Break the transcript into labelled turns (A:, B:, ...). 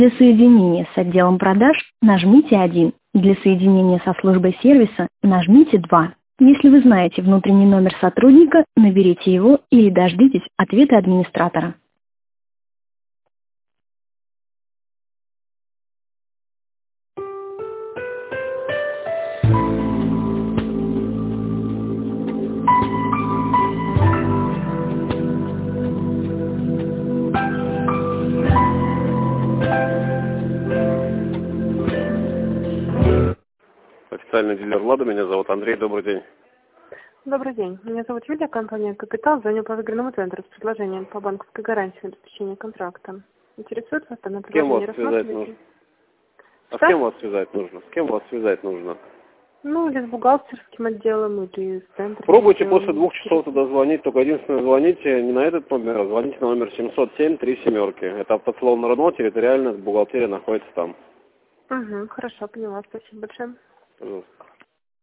A: Для соединения с отделом продаж нажмите 1. Для соединения со службой сервиса нажмите 2. Если вы знаете внутренний номер сотрудника, наберите его или дождитесь ответа администратора.
B: Официальный дилер «Лада», меня зовут Андрей, добрый день.
C: Добрый день. Меня зовут Юлия, компания «Капитал». Звоню по выигранному центру с предложением по банковской гарантии на обеспечение контракта. Интересует вас данное предложение? Рассматриваете?
B: С кем вас связать нужно? С кем вас связать нужно?
C: Ну, или с бухгалтерским отделом, или с центром.
B: Пробуйте после 2 часов туда звонить, только единственное, звоните не на этот номер, а звоните на номер 707 3 7. Это автосалон «Рено», территориально бухгалтерия находится там.
C: Хорошо, поняла. Спасибо большое.
B: Пожалуйста.